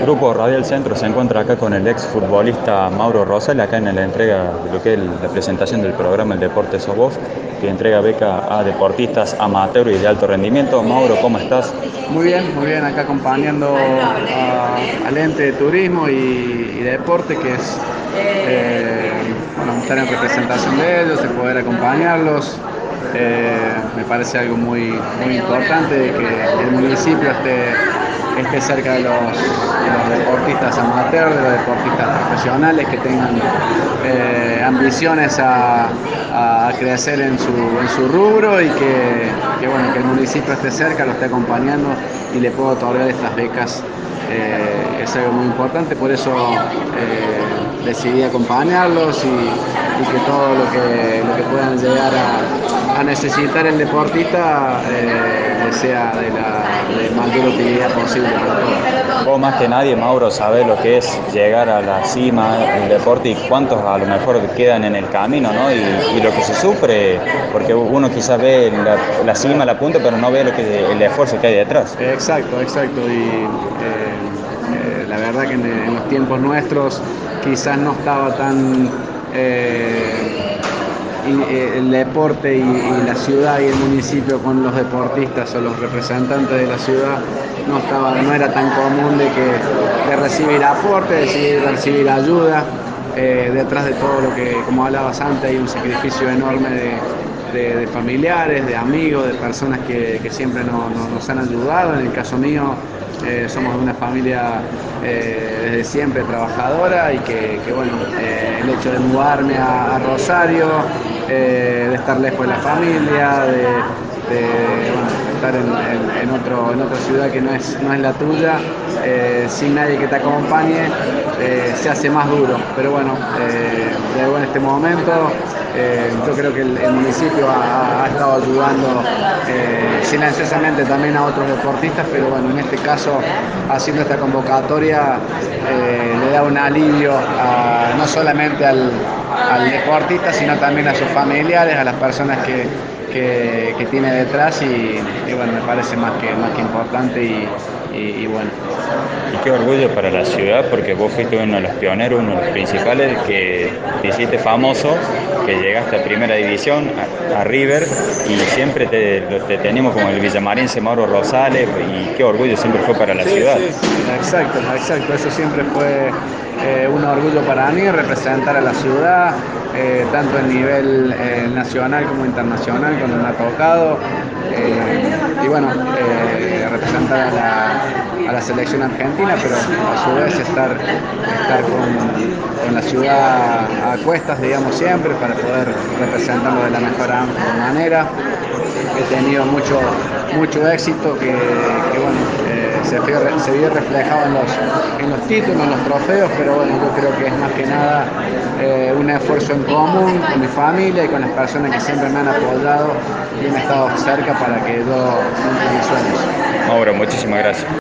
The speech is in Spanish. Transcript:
Grupo Radial Centro se encuentra acá con el ex futbolista Mauro Rosales, acá en la entrega de lo que es la presentación del programa El Deporte Sos Vos, que entrega beca a deportistas amateur y de alto rendimiento. Mauro, ¿cómo estás? Muy bien, acá acompañando al ente de turismo y deporte, que es estar en representación de ellos, de poder acompañarlos. Me parece algo muy importante de que el municipio esté cerca de los deportistas amateurs, de los deportistas profesionales que tengan ambiciones a crecer en su rubro y que el municipio esté cerca, lo esté acompañando y le pueda otorgar estas becas. Es algo muy importante, por eso decidí acompañarlos y que todo lo que puedan llegar a necesitar el deportista les sea de mayor utilidad posible para todos. Vos más que nadie, Mauro, sabés lo que es llegar a la cima del deporte y cuántos a lo mejor quedan en el camino, ¿no? Y lo que se sufre, porque uno quizás ve la cima, la punta, pero no ve el esfuerzo que hay detrás. Exacto. Y la verdad que en los tiempos nuestros quizás no estaba tan el deporte y la ciudad y el municipio con los deportistas o los representantes de la ciudad no era tan común de recibir aporte, de recibir ayuda. Detrás de todo lo que, como hablabas antes, hay un sacrificio enorme de familiares, de amigos, de personas que siempre nos han ayudado. En el caso mío, somos de una familia desde siempre trabajadora y el hecho de mudarme a Rosario, de estar lejos de la familia, de estar en otra ciudad que no es la tuya, sin nadie que te acompañe, se hace más duro. Pero luego en este momento yo creo que el municipio ha estado ayudando silenciosamente también a otros deportistas, pero en este caso, haciendo esta convocatoria, le da un alivio no solamente al deportista, sino también a sus familiares, a las personas que tiene detrás y me parece más que importante y bueno. Y qué orgullo para la ciudad, porque vos fuiste uno de los pioneros, uno de los principales, que te hiciste famoso, que llegaste a Primera División, a River, y siempre te tenemos como el villamarense Mauro Rosales, y qué orgullo siempre fue para la ciudad. Sí, exacto, eso siempre fue un orgullo para mí, representar a la ciudad, tanto a nivel nacional como internacional, cuando me ha tocado, representar a la selección argentina, pero a su vez estar con la ciudad a cuestas, digamos, siempre, para poder representarlo de la mejor manera. He tenido mucho éxito se vio reflejado en los títulos, en los trofeos, pero yo creo que es más que nada un esfuerzo en común con mi familia y con las personas que siempre me han apoyado y han estado cerca para que yo cumpla mis sueños. Mauro, muchísimas gracias.